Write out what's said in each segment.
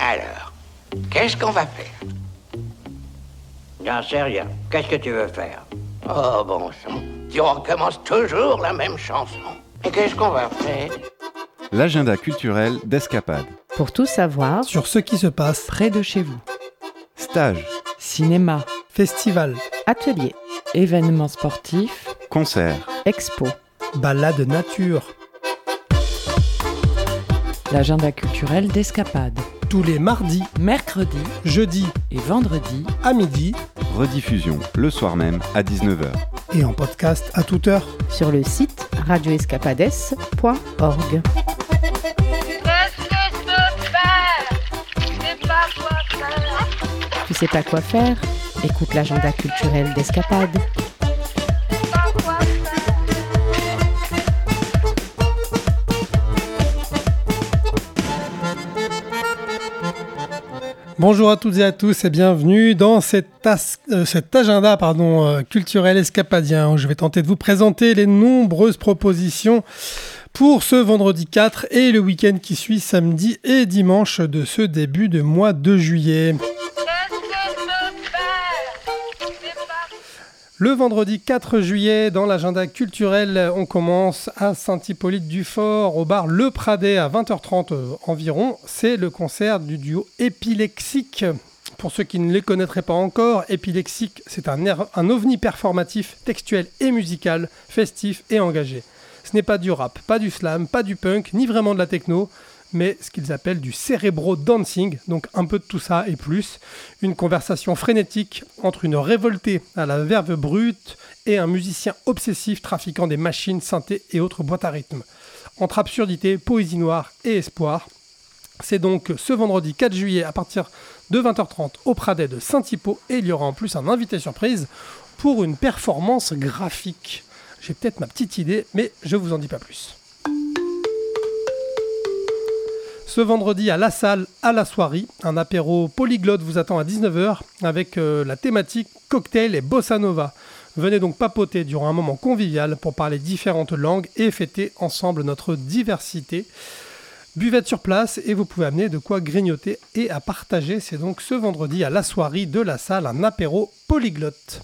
Alors, qu'est-ce qu'on va faire? J'en sais rien. Qu'est-ce que tu veux faire? Oh, bon sang, tu recommences toujours la même chanson. Et qu'est-ce qu'on va faire? L'agenda culturel d'Escapade. Pour tout savoir sur ce qui se passe près de chez vous. Stage, Cinéma, festival, atelier, événements sportifs, concert, expo. balade nature, L'agenda culturel d'Escapade. tous les mardis, Mercredi jeudis et vendredi à midi rediffusion le soir même à 19h. et en podcast à toute heure. sur le site radioescapades.org. Qu'est-ce que je peux faire? Je sais pas quoi faire. Tu sais pas quoi faire? Écoute l'agenda culturel d'Escapade. Je sais pas quoi faire. Bonjour à toutes et à tous et bienvenue dans cet agenda culturel escapadien où je vais tenter de vous présenter les nombreuses propositions pour ce vendredi 4 et le week-end qui suit samedi et dimanche de ce début de mois de juillet. Qu'est-ce que je peux faire? Je sais pas. Le vendredi 4 juillet, dans l'agenda culturel, on commence à Saint-Hippolyte-du-Fort, au bar Le Pradet, à 20h30 environ. C'est le concert du duo Épilexique. Pour ceux qui ne les connaîtraient pas encore, Épilexique, c'est un ovni performatif, textuel et musical, festif et engagé. Ce n'est pas du rap, pas du slam, pas du punk, ni vraiment de la techno, mais ce qu'ils appellent du cérébro dancing, donc un peu de tout ça et plus. Une conversation frénétique entre une révoltée à la verve brute et un musicien obsessif trafiquant des machines, synthés et autres boîtes à rythme. Entre absurdité, poésie noire et espoir. C'est donc ce vendredi 4 juillet à partir de 20h30 au Pradet de Saint-Hippo et il y aura en plus un invité surprise pour une performance graphique. J'ai peut-être ma petite idée, mais je vous en dis pas plus. Ce vendredi à La Salle, à la soirée, un apéro polyglotte vous attend à 19h avec la thématique cocktail et bossa nova. Venez donc papoter durant un moment convivial pour parler différentes langues et fêter ensemble notre diversité. Buvette sur place et vous pouvez amener de quoi grignoter et à partager. C'est donc ce vendredi à la soirée de La Salle, un apéro polyglotte.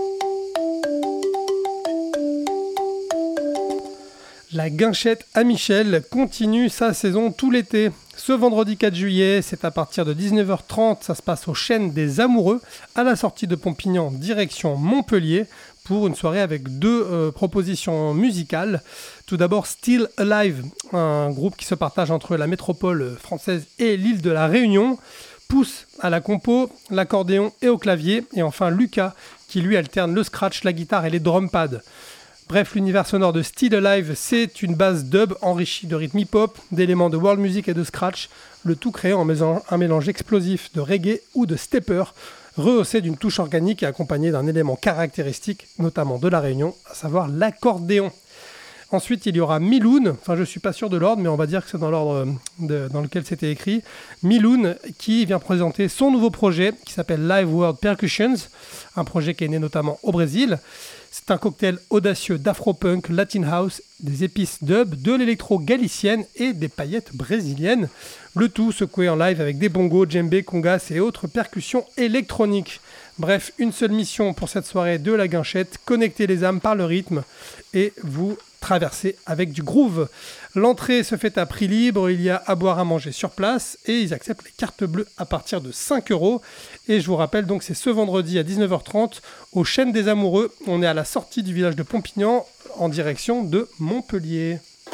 La Guinchette à Michel continue sa saison tout l'été. Ce vendredi 4 juillet, c'est à partir de 19h30, ça se passe au Chêne des Amoureux, à la sortie de Pompignan, direction Montpellier, pour une soirée avec deux propositions musicales. Tout d'abord, Still Alive, un groupe qui se partage entre la métropole française et l'île de la Réunion. Pousse à la compo, l'accordéon et au clavier. Et enfin, Lucas, qui lui alterne le scratch, la guitare et les drum pads. Bref, l'univers sonore de Still Alive, c'est une base dub enrichie de rythme hip-hop, d'éléments de world music et de scratch, le tout créé en un mélange explosif de reggae ou de stepper, rehaussé d'une touche organique et accompagné d'un élément caractéristique, notamment de la Réunion, à savoir l'accordéon. Ensuite, il y aura Miloun, enfin je ne suis pas sûr de l'ordre, mais on va dire que c'est dans l'ordre dans lequel c'était écrit. Miloun qui vient présenter son nouveau projet qui s'appelle Live World Percussions, un projet qui est né notamment au Brésil. C'est un cocktail audacieux d'afro-punk, latin house, des épices dub, de l'électro galicienne et des paillettes brésiliennes. Le tout secoué en live avec des bongos, djembé, congas et autres percussions électroniques. Bref, une seule mission pour cette soirée de la Guinchette, connecter les âmes par le rythme et vous traverser avec du groove. L'entrée se fait à prix libre, il y a à boire à manger sur place et ils acceptent les cartes bleues à partir de 5 €. Et je vous rappelle donc c'est ce vendredi à 19h30 au Chêne des Amoureux. On est à la sortie du village de Pompignan en direction de Montpellier.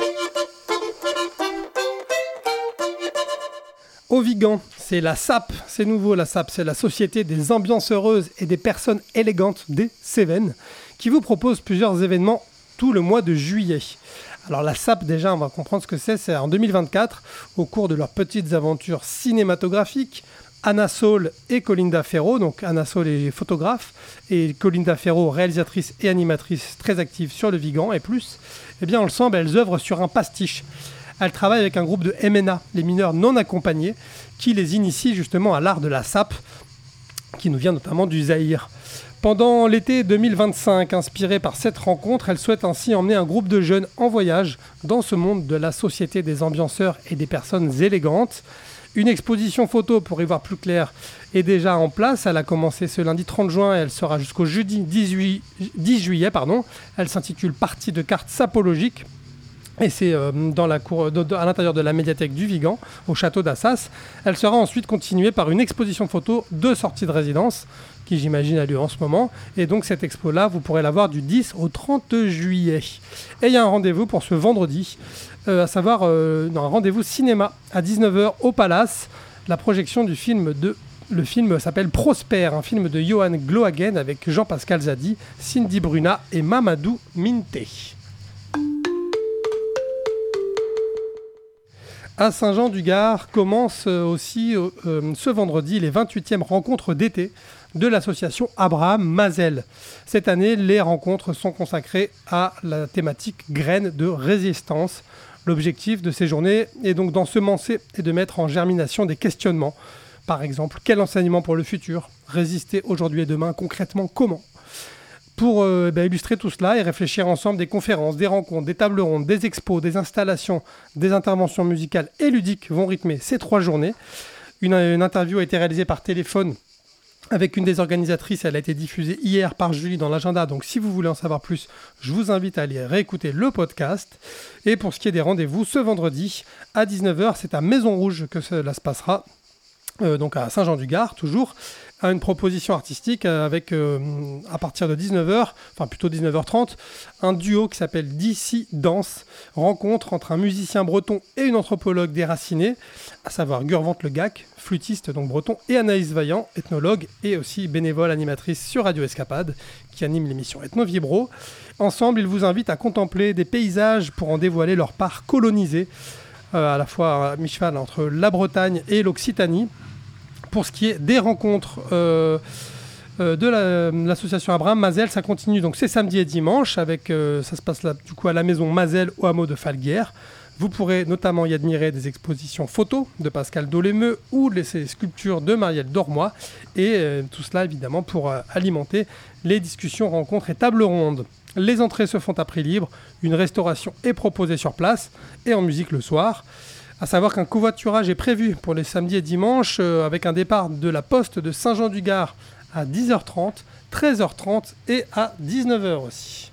Au Vigan, c'est la SAP, c'est nouveau la SAP, c'est la Société des Ambiances Heureuses et des Personnes Élégantes des Cévennes, qui vous propose plusieurs événements tout le mois de juillet. Alors la SAP, déjà, on va comprendre ce que c'est en 2024, au cours de leurs petites aventures cinématographiques, Anna Saul et Colinda Ferro, donc Anna Saul est photographe, et Colinda Ferro, réalisatrice et animatrice très active sur le Vigan, et plus, eh bien ensemble, elles œuvrent sur un pastiche. Elles travaillent avec un groupe de MNA, les mineurs non accompagnés, qui les initie justement à l'art de la SAP, qui nous vient notamment du Zaïre. Pendant l'été 2025, inspirée par cette rencontre, elle souhaite ainsi emmener un groupe de jeunes en voyage dans ce monde de la société des ambianceurs et des personnes élégantes. Une exposition photo, pour y voir plus clair, est déjà en place. Elle a commencé ce lundi 30 juin et elle sera jusqu'au jeudi 10 juillet. Elle s'intitule Partie de cartes sapologiques. Et c'est dans la cour, à l'intérieur de la médiathèque du Vigan, au château d'Assas. Elle sera ensuite continuée par une exposition photo de sortie de résidence, qui j'imagine a lieu en ce moment. Et donc cette expo-là, vous pourrez la voir du 10 au 30 juillet. Et il y a un rendez-vous pour ce vendredi, à savoir un rendez-vous cinéma à 19h au Palace. La projection du film Le film s'appelle Prosper, un film de Johan Glohagen avec Jean-Pascal Zadi, Cindy Bruna et Mamadou Minté. À Saint-Jean-du-Gard commence aussi ce vendredi les 28e rencontres d'été de l'association Abraham Mazel. Cette année, les rencontres sont consacrées à la thématique graines de résistance. L'objectif de ces journées est donc d'ensemencer et de mettre en germination des questionnements. Par exemple, quel enseignement pour le futur ? Résister aujourd'hui et demain, concrètement, comment ? Pour illustrer tout cela et réfléchir ensemble, des conférences, des rencontres, des tables rondes, des expos, des installations, des interventions musicales et ludiques vont rythmer ces 3 journées. Une interview a été réalisée par téléphone avec une des organisatrices. Elle a été diffusée hier par Julie dans l'agenda. Donc si vous voulez en savoir plus, je vous invite à aller réécouter le podcast. Et pour ce qui est des rendez-vous, ce vendredi à 19h, c'est à Maison Rouge que cela se passera. Donc à Saint-Jean-du-Gard, toujours, à une proposition artistique avec, à partir de 19h, enfin plutôt 19h30, un duo qui s'appelle DC Danse, rencontre entre un musicien breton et une anthropologue déracinée, à savoir Gurvante Le Gac, flûtiste donc breton, et Anaïs Vaillant, ethnologue et aussi bénévole animatrice sur Radio Escapade, qui anime l'émission Ethno Vibro. Ensemble, ils vous invitent à contempler des paysages pour en dévoiler leur part colonisée, à la fois à mi-cheval entre la Bretagne et l'Occitanie. Pour ce qui est des rencontres de l'association Abraham Mazel, ça continue donc c'est samedi et dimanche, avec, ça se passe là, du coup à la maison Mazel au hameau de Falguière. Vous pourrez notamment y admirer des expositions photos de Pascal Dolémeux ou les sculptures de Marielle Dormois, et tout cela évidemment pour alimenter les discussions, rencontres et tables rondes. Les entrées se font à prix libre, une restauration est proposée sur place et en musique le soir. À savoir qu'un covoiturage est prévu pour les samedis et dimanches avec un départ de la poste de Saint-Jean-du-Gard à 10h30, 13h30 et à 19h aussi.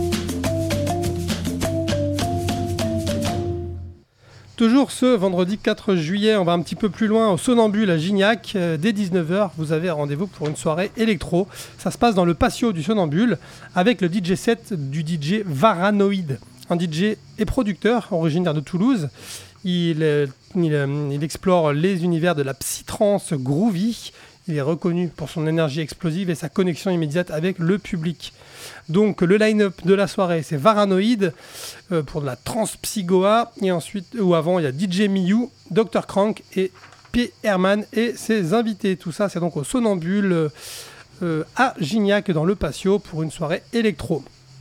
Toujours ce vendredi 4 juillet, on va un petit peu plus loin au Sonambule à Gignac. Dès 19h, vous avez rendez-vous pour une soirée électro. Ça se passe dans le patio du Sonambule avec le DJ set du DJ Varanoïde, un DJ et producteur originaire de Toulouse. Il explore les univers de la psytrance groovy. Il est reconnu pour son énergie explosive et sa connexion immédiate avec le public. Donc le line-up de la soirée, c'est Varanoïde pour de la trance psygoa. Et ensuite, ou avant, il y a DJ Miyu, Dr. Crank et P. Herman et ses invités. Tout ça, c'est donc au Sonambule à Gignac dans le patio pour une soirée électro.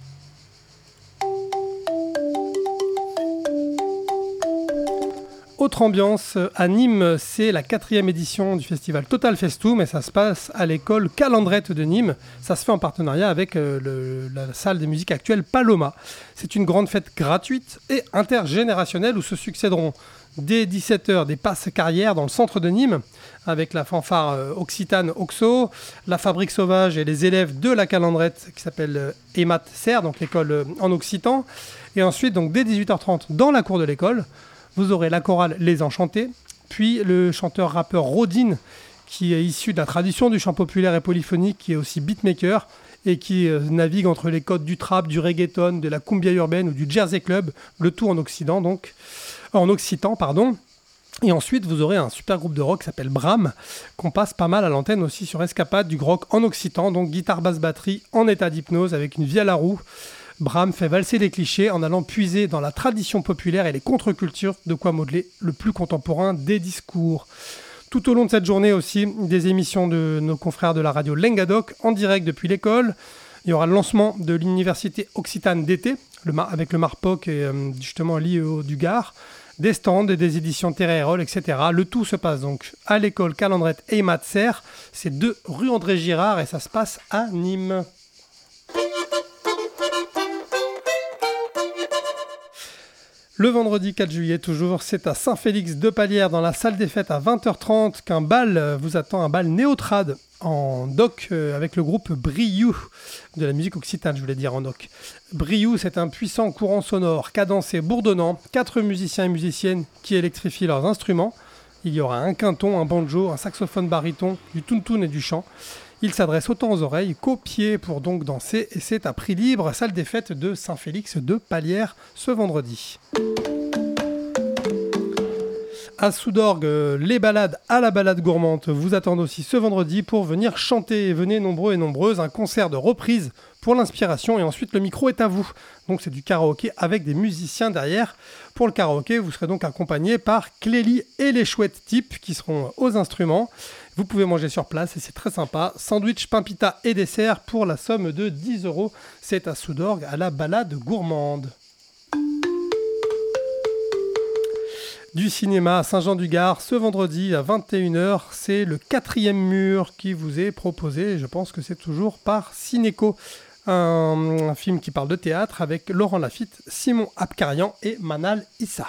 Autre ambiance, à Nîmes, c'est la 4e édition du festival Total Festoum et ça se passe à l'école Calandrette de Nîmes. Ça se fait en partenariat avec la salle des musiques actuelles Paloma. C'est une grande fête gratuite et intergénérationnelle où se succéderont dès 17h des passes carrières dans le centre de Nîmes avec la fanfare occitane Oxo, la Fabrique Sauvage et les élèves de la Calandrette qui s'appelle Emat Serre, donc l'école en occitan. Et ensuite, donc dès 18h30 dans la cour de l'école, vous aurez la chorale Les Enchantés, puis le chanteur-rappeur Rodin, qui est issu de la tradition du chant populaire et polyphonique, qui est aussi beatmaker, et qui navigue entre les codes du trap, du reggaeton, de la cumbia urbaine ou du jersey club, le tout en occitan, Et ensuite, vous aurez un super groupe de rock qui s'appelle Bram, qu'on passe pas mal à l'antenne aussi sur Escapade, du rock en occitan, donc guitare, basse, batterie, en état d'hypnose, avec une vie à la roue. Bram fait valser les clichés en allant puiser dans la tradition populaire et les contre-cultures, de quoi modeler le plus contemporain des discours. Tout au long de cette journée aussi, des émissions de nos confrères de la radio Lengadoc en direct depuis l'école. Il y aura le lancement de l'université occitane d'été, avec le Marpoc et justement l'IEO du Gard, des stands et des éditions Terre et Roll, etc. Le tout se passe donc à l'école Calandrette Eymat Serre, c'est 2 rue André Girard et ça se passe à Nîmes. Le vendredi 4 juillet toujours, c'est à Saint-Félix-de-Palières dans la salle des fêtes à 20h30 qu'un bal vous attend, un bal néo-trad en doc avec le groupe Briou, de la musique occitane je voulais dire en doc. Briou, c'est un puissant courant sonore, cadencé, bourdonnant, 4 musiciens et musiciennes qui électrifient leurs instruments. Il y aura un quinton, un banjo, un saxophone baryton, du tountoun et du chant. Il s'adresse autant aux oreilles qu'aux pieds pour donc danser et c'est à prix libre, salle des fêtes de Saint-Félix-de-Palières ce vendredi. À Soudorgues, les balades à la balade gourmande vous attendent aussi ce vendredi pour venir chanter. Venez nombreux et nombreuses, un concert de reprise pour l'inspiration et ensuite le micro est à vous. Donc c'est du karaoké avec des musiciens derrière. Pour le karaoké, vous serez donc accompagné par Clélie et les chouettes types qui seront aux instruments. Vous pouvez manger sur place et c'est très sympa. Sandwich, pain pita et dessert pour la somme de 10 €. C'est à Soudorgues à la balade gourmande. Du cinéma à Saint-Jean-du-Gard, ce vendredi à 21h, c'est le 4e mur qui vous est proposé. Je pense que c'est toujours par Cinéco, un film qui parle de théâtre avec Laurent Lafitte, Simon Abkarian et Manal Issa.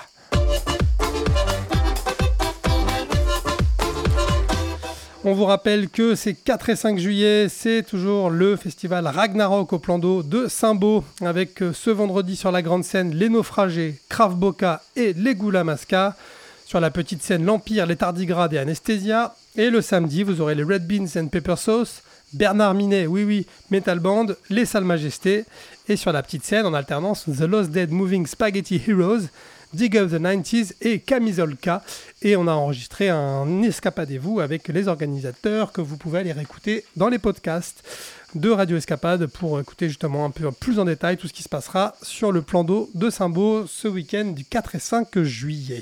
On vous rappelle que c'est 4 et 5 juillet, c'est toujours le festival Ragnarok au plan d'eau de Saint-Beau, avec ce vendredi sur la grande scène les Naufragés, Krav Boka et les Goula Masca. Sur la petite scène l'Empire, les Tardigrades et Anesthesia. Et le samedi, vous aurez les Red Beans and Pepper Sauce, Bernard Minet, oui, Metal Band, les Salles Majestés. Et sur la petite scène, en alternance, The Lost Dead Moving Spaghetti Heroes, Dig Up the 90s et Camisolka. Et on a enregistré un Escapadez-vous avec les organisateurs que vous pouvez aller réécouter dans les podcasts de Radio Escapade pour écouter justement un peu plus en détail tout ce qui se passera sur le plan d'eau de Saint-Beau ce week-end du 4 et 5 juillet.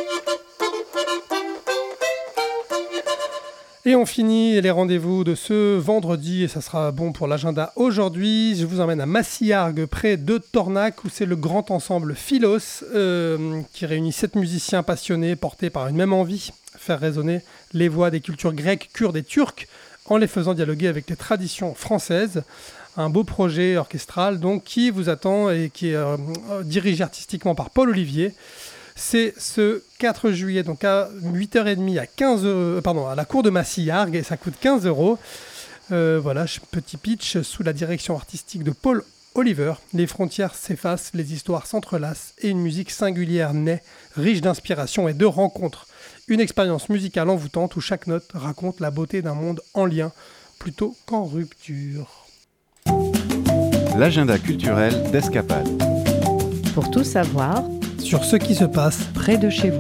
Et on finit les rendez-vous de ce vendredi, et ça sera bon pour l'agenda aujourd'hui. Je vous emmène à Massiargues, près de Tornac, où c'est le grand ensemble Philos, qui réunit 7 musiciens passionnés, portés par une même envie, faire résonner les voix des cultures grecques, kurdes et turques, en les faisant dialoguer avec les traditions françaises. Un beau projet orchestral donc, qui vous attend et qui est dirigé artistiquement par Paul Olivier. C'est ce 4 juillet, donc à 8h30 à la cour de Massiargues, et ça coûte 15 €. Voilà, petit pitch sous la direction artistique de Paul Oliver. Les frontières s'effacent, les histoires s'entrelacent et une musique singulière naît, riche d'inspiration et de rencontres. Une expérience musicale envoûtante où chaque note raconte la beauté d'un monde en lien plutôt qu'en rupture. L'agenda culturel d'Escapade. Pour tout savoir, sur ce qui se passe près de chez vous.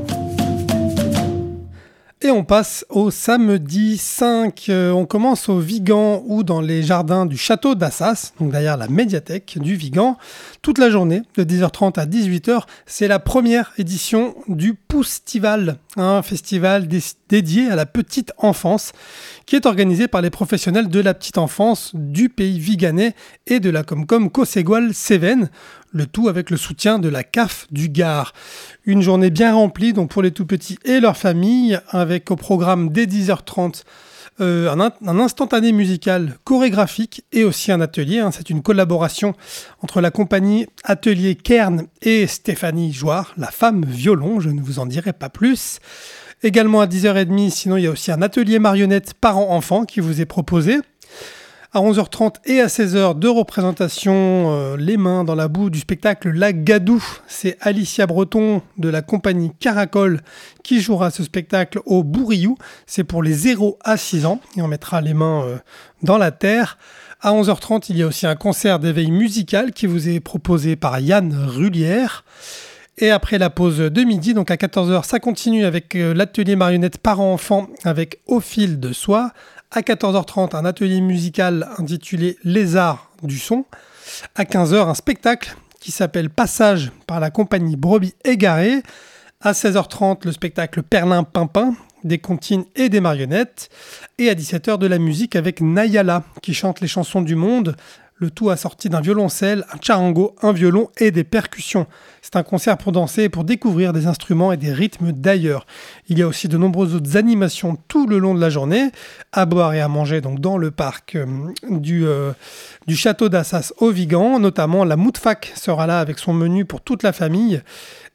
Et on passe au samedi 5. On commence au Vigan ou dans les jardins du château d'Assas, donc derrière la médiathèque du Vigan. Toute la journée, de 10h30 à 18h, c'est la première édition du Poustival, un festival dédié à la petite enfance qui est organisé par les professionnels de la petite enfance du pays viganais et de la Comcom Cosségual-Cévennes. Le tout avec le soutien de la CAF du Gard. Une journée bien remplie donc pour les tout-petits et leurs familles, avec au programme dès 10h30 un instantané musical chorégraphique et aussi un atelier. C'est une collaboration entre la compagnie Atelier Kern et Stéphanie Joire, la femme violon, je ne vous en dirai pas plus. Également à 10h30, sinon il y a aussi un atelier marionnette parents-enfants qui vous est proposé. À 11h30 et à 16h, deux représentations les mains dans la boue du spectacle La Gadoue. C'est Alicia Breton de la compagnie Caracol qui jouera ce spectacle au Bourriou. C'est pour les 0 à 6 ans et on mettra les mains dans la terre. À 11h30, il y a aussi un concert d'éveil musical qui vous est proposé par Yann Rullière. Et après la pause de midi, donc à 14h, ça continue avec l'atelier marionnette parents-enfants avec Au fil de soie. À 14h30, un atelier musical intitulé Les Arts du son. À 15h, un spectacle qui s'appelle Passage par la compagnie Brebis Égarée. À 16h30, le spectacle Perlin-Pimpin, des comptines et des marionnettes. Et à 17h, de la musique avec Nayala qui chante les chansons du monde. Le tout assorti d'un violoncelle, un charango, un violon et des percussions. C'est un concert pour danser et pour découvrir des instruments et des rythmes d'ailleurs. Il y a aussi de nombreuses autres animations tout le long de la journée, à boire et à manger donc dans le parc du château d'Assas au Vigan. Notamment la Moutfac sera là avec son menu pour toute la famille.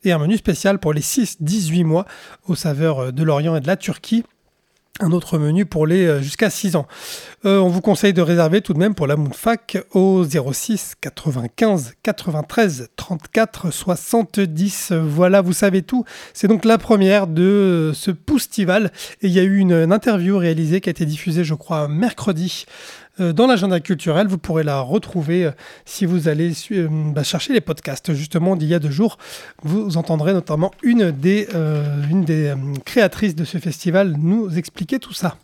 et un menu spécial pour les 6-18 mois aux saveurs de l'Orient et de la Turquie. Un autre menu pour les jusqu'à 6 ans. On vous conseille de réserver tout de même pour la Moonfac au 06 95 93 34 70. Voilà, vous savez tout. C'est donc la première de ce Poustival. Et il y a eu une interview réalisée qui a été diffusée, je crois, mercredi dans l'agenda culturel. Vous pourrez la retrouver si vous allez chercher les podcasts justement d'il y a 2 jours. Vous entendrez notamment une des créatrices de ce festival nous expliquer tout ça.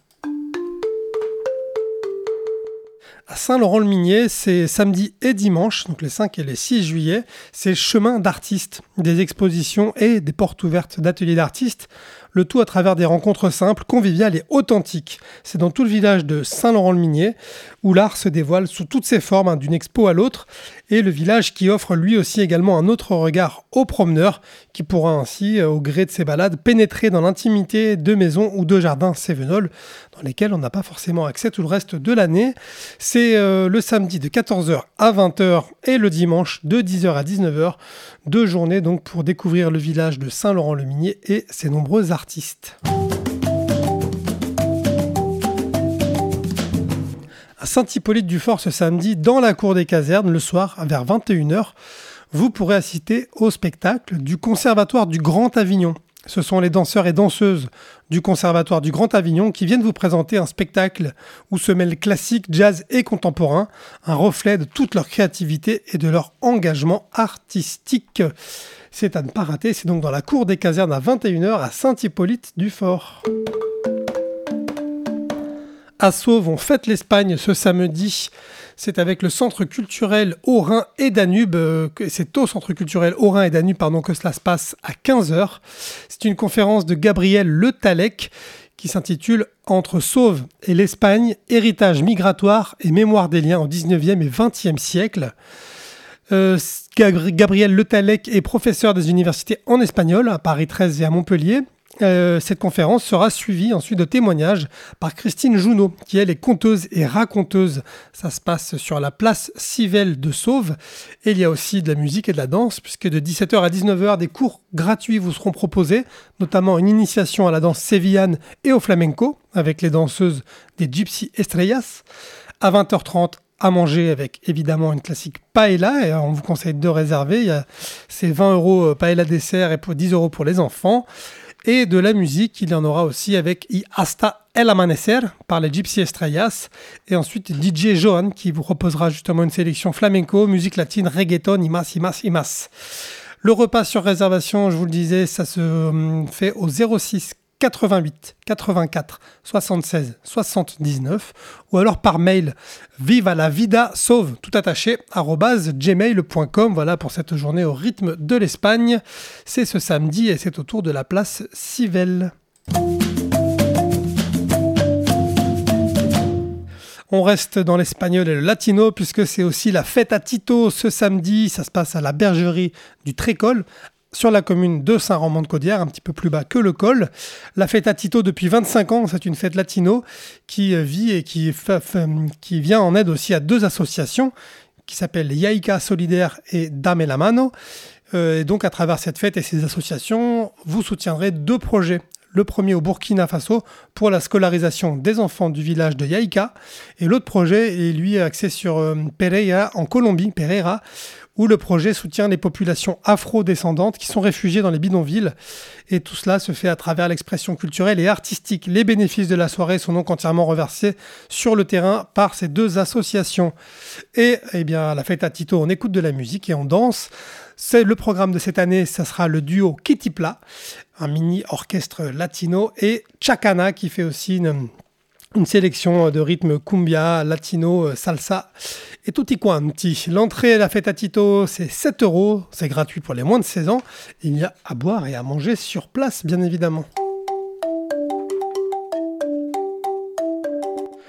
À Saint-Laurent-le-Minier, c'est samedi et dimanche, donc les 5 et les 6 juillet, c'est chemin d'artistes, des expositions et des portes ouvertes d'ateliers d'artistes, le tout à travers des rencontres simples, conviviales et authentiques. C'est dans tout le village de Saint-Laurent-le-Minier, où l'art se dévoile sous toutes ses formes, d'une expo à l'autre, et le village qui offre lui aussi également un autre regard aux promeneurs, qui pourra ainsi, au gré de ses balades, pénétrer dans l'intimité de maisons ou de jardins cévenols, dans lesquels on n'a pas forcément accès tout le reste de l'année. C'est le samedi de 14h à 20h et le dimanche de 10h à 19h. 2 journées donc pour découvrir le village de Saint-Laurent-le-Minier et ses nombreux artistes. À Saint-Hippolyte-du-Fort ce samedi, dans la cour des casernes, le soir vers 21h, vous pourrez assister au spectacle du Conservatoire du Grand Avignon. Ce sont les danseurs et danseuses du Conservatoire du Grand Avignon qui viennent vous présenter un spectacle où se mêlent classique, jazz et contemporain, un reflet de toute leur créativité et de leur engagement artistique. C'est à ne pas rater, c'est donc dans la cour des casernes à 21h à Saint-Hippolyte-du-Fort. À Sauve, on fête l'Espagne ce samedi. C'est avec le Centre culturel Haut-Rhin et Danube, c'est au Centre culturel Haut-Rhin et Danube que cela se passe à 15h. C'est une conférence de Gabriel Le Tallec qui s'intitule « Entre Sauve et l'Espagne, héritage migratoire et mémoire des liens au 19e et 20e siècle ». Gabriel Le Tallec est professeur des universités en espagnol à Paris 13 et à Montpellier. Cette conférence sera suivie ensuite de témoignages par Christine Junot, qui elle est conteuse et raconteuse. Ça se passe sur la place Civelle de Sauve. Et il y a aussi de la musique et de la danse, puisque de 17h à 19h, des cours gratuits vous seront proposés, notamment une initiation à la danse sévillane et au flamenco, avec les danseuses des Gypsy Estrellas. À 20h30, à manger avec évidemment une classique paella, et on vous conseille de réserver. C'est 20 € paella dessert et 10 € pour les enfants. Et de la musique, il y en aura aussi avec Y Hasta El Amanecer par les Gypsy Estrellas. Et ensuite DJ Johan qui vous proposera justement une sélection flamenco, musique latine, reggaeton, y mas. Le repas sur réservation, je vous le disais, ça se fait au 06 88 84 76 79 ou alors par mail viva la vida sauve tout attaché @gmail.com. Voilà pour cette journée au rythme de l'Espagne. C'est ce samedi et c'est autour de la place Civelle. On reste dans l'espagnol et le latino puisque c'est aussi la fête à Tito ce samedi. Ça se passe à la bergerie du Trécol, sur la commune de Saint-Romand-de-Caudière, un petit peu plus bas que le col. La fête à Tito depuis 25 ans, c'est une fête latino qui vit et qui vient en aide aussi à 2 associations qui s'appellent Yaïka Solidaire et Dame la Mano. Et donc à travers cette fête et ces associations, vous soutiendrez 2 projets. Le premier au Burkina Faso pour la scolarisation des enfants du village de Yaïka et l'autre projet est lui axé sur Pereira en Colombie, Pereira, où le projet soutient les populations afro-descendantes qui sont réfugiées dans les bidonvilles. Et tout cela se fait à travers l'expression culturelle et artistique. Les bénéfices de la soirée sont donc entièrement reversés sur le terrain par ces 2 associations. Et bien, à la fête à Tito, on écoute de la musique et on danse. C'est le programme de cette année, ça sera le duo Kitipla, un mini-orchestre latino, et Chacana qui fait aussi une sélection de rythmes cumbia, latino, salsa et tutti quanti. L'entrée à la fête à Tito, c'est 7 €, c'est gratuit pour les moins de 16 ans. Il y a à boire et à manger sur place, bien évidemment.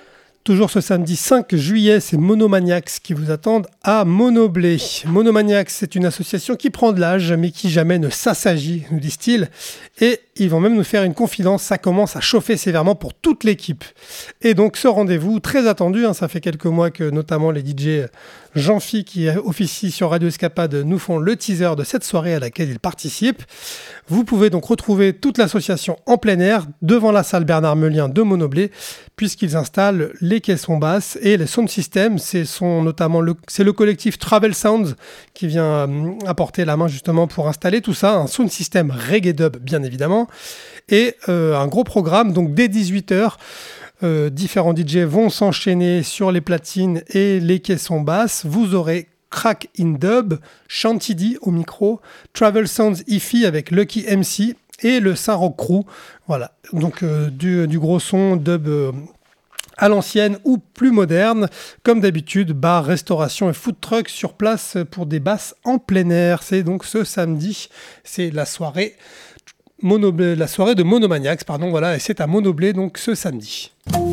Toujours ce samedi 5 juillet, c'est Monomaniacs qui vous attendent à Monoblé. Monomaniacs, c'est une association qui prend de l'âge, mais qui jamais ne s'assagit, nous disent-ils. Et ils vont même nous faire une confidence, ça commence à chauffer sévèrement pour toute l'équipe. Et donc ce rendez-vous, très attendu, ça fait quelques mois que notamment les DJ Jean-Phi qui officie sur Radio Escapade nous font le teaser de cette soirée à laquelle ils participent. Vous pouvez donc retrouver toute l'association en plein air devant la salle Bernard Meulien de Monoblé, puisqu'ils installent les caissons basses et les sound systems. C'est le collectif Travel Sounds qui vient apporter la main justement pour installer tout ça, un sound system reggae dub bien évidemment, et un gros programme donc dès 18h. Différents DJ vont s'enchaîner sur les platines et les caissons basses. Vous aurez Crack in Dub, Chantidy au micro, Travel Sounds Ify avec Lucky MC et le Saint-Roch Crew. Voilà, donc du gros son dub à l'ancienne ou plus moderne. Comme d'habitude, bar, restauration et food truck sur place pour des basses en plein air. C'est donc ce samedi, c'est la soirée de Monomaniacs, voilà, et c'est à Monoblé donc ce samedi.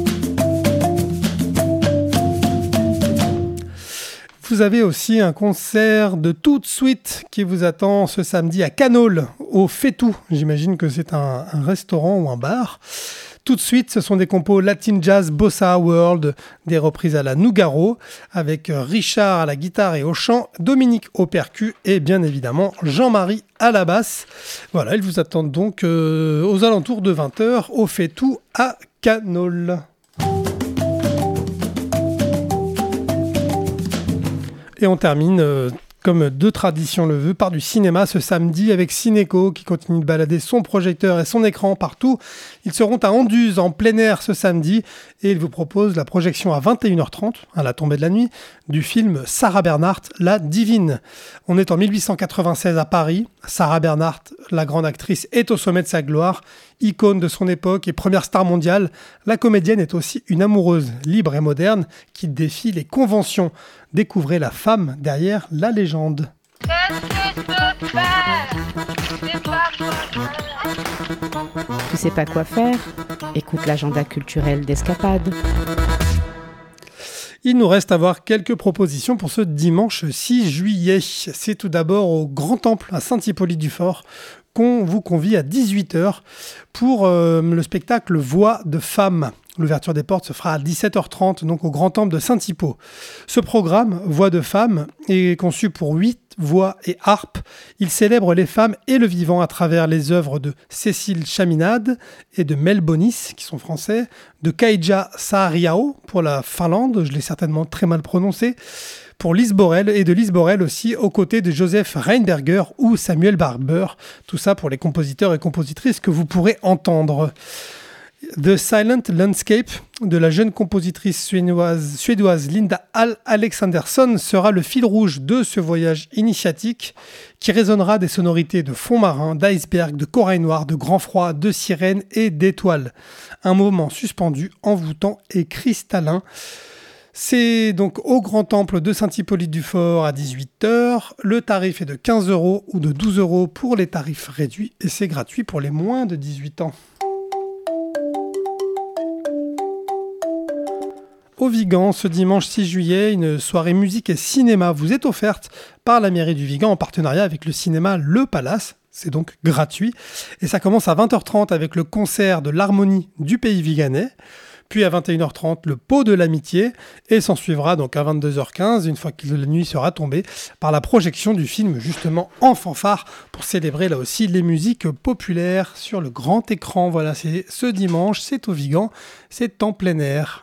Vous avez aussi un concert de toute suite qui vous attend ce samedi à Canole, au Fétou. J'imagine que c'est un restaurant ou un bar. Tout de suite, ce sont des compos Latin Jazz, Bossa World, des reprises à la Nougaro, avec Richard à la guitare et au chant, Dominique au percu et bien évidemment Jean-Marie à la basse. Voilà, ils vous attendent donc aux alentours de 20h au Fétou à Canole. Et on termine, comme de tradition le veut, par du cinéma ce samedi avec Cinéco qui continue de balader son projecteur et son écran partout. Ils seront à Anduze en plein air ce samedi et ils vous proposent la projection à 21h30, à la tombée de la nuit, du film Sarah Bernhardt, La Divine. On est en 1896 à Paris. Sarah Bernhardt, la grande actrice, est au sommet de sa gloire. Icône de son époque et première star mondiale, la comédienne est aussi une amoureuse libre et moderne qui défie les conventions. Découvrez la femme derrière la légende. Qu'est-ce que je peux faire? C'est pas quoi faire. Tu sais pas quoi faire? Écoute l'agenda culturel d'Escapade. Il nous reste à voir quelques propositions pour ce dimanche 6 juillet. C'est tout d'abord au Grand Temple à Saint-Hippolyte-du-Fort qu'on vous convie à 18h pour le spectacle Voix de femmes. L'ouverture des portes se fera à 17h30, donc au Grand Temple de Saint-Hippo. Ce programme, Voix de femmes, est conçu pour 8 voix et harpes. Il célèbre les femmes et le vivant à travers les œuvres de Cécile Chaminade et de Mel Bonis, qui sont français, de Kaija Saariaho pour la Finlande, je l'ai certainement très mal prononcé, pour Lise Borel, et de Lise Borel aussi, aux côtés de Joseph Reinberger ou Samuel Barber. Tout ça pour les compositeurs et compositrices que vous pourrez entendre. The Silent Landscape de la jeune compositrice suédoise Linda Alexandersson sera le fil rouge de ce voyage initiatique qui résonnera des sonorités de fond marin, d'iceberg, de corail noir, de grand froid, de sirènes et d'étoiles. Un moment suspendu, envoûtant et cristallin. C'est donc au Grand Temple de Saint-Hippolyte-du-Fort à 18h. Le tarif est de 15 € ou de 12 € pour les tarifs réduits et c'est gratuit pour les moins de 18 ans. Au Vigan, ce dimanche 6 juillet, une soirée musique et cinéma vous est offerte par la mairie du Vigan en partenariat avec le cinéma Le Palace. C'est donc gratuit. Et ça commence à 20h30 avec le concert de l'harmonie du pays viganais. Puis à 21h30, le pot de l'amitié. Et s'en suivra donc à 22h15, une fois que la nuit sera tombée, par la projection du film justement en fanfare pour célébrer là aussi les musiques populaires sur le grand écran. Voilà, c'est ce dimanche, c'est au Vigan, c'est en plein air.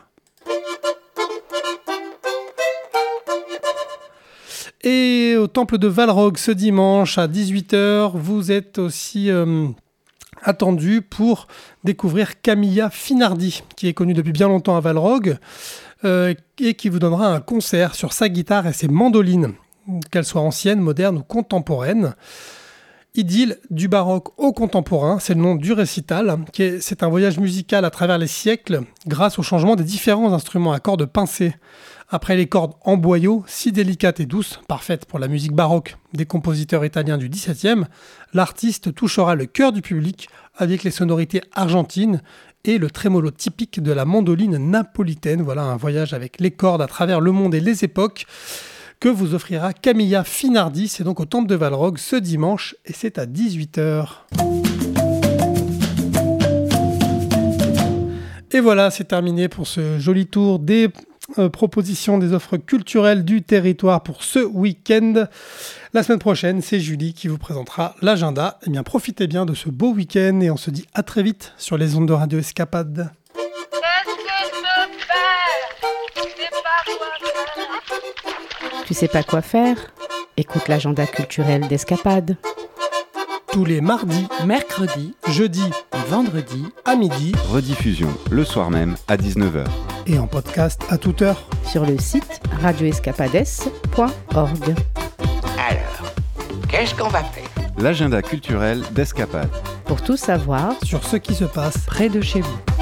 Et au temple de Valrogue ce dimanche à 18h, vous êtes aussi attendu pour découvrir Camilla Finardi, qui est connue depuis bien longtemps à Valrogue et qui vous donnera un concert sur sa guitare et ses mandolines, qu'elles soient anciennes, modernes ou contemporaines. Idylle du baroque au contemporain, c'est le nom du récital. C'est un voyage musical à travers les siècles grâce au changement des différents instruments à cordes pincées. Après les cordes en boyau, si délicates et douces, parfaites pour la musique baroque des compositeurs italiens du XVIIe, l'artiste touchera le cœur du public avec les sonorités argentines et le trémolo typique de la mandoline napolitaine. Voilà un voyage avec les cordes à travers le monde et les époques que vous offrira Camilla Finardi. C'est donc au Temple de Valrogue ce dimanche et c'est à 18h. Et voilà, c'est terminé pour ce joli tour des propositions des offres culturelles du territoire pour ce week-end. La semaine prochaine, c'est Julie qui vous présentera l'agenda. Eh bien, profitez bien de ce beau week-end et on se dit à très vite sur les ondes de Radio Escapade. Qu'est-ce que je peux faire? Je sais pas quoi faire. Tu sais pas quoi faire? Écoute l'agenda culturel d'Escapade. Tous les mardis, Mercredi jeudis et vendredi à midi Rediffusion le soir même à 19h. et en podcast à toute heure. Sur le site radioescapades.org. Alors, qu'est-ce qu'on va faire? L'agenda culturel d'Escapade. Pour tout savoir Sur ce qui se passe près de chez vous.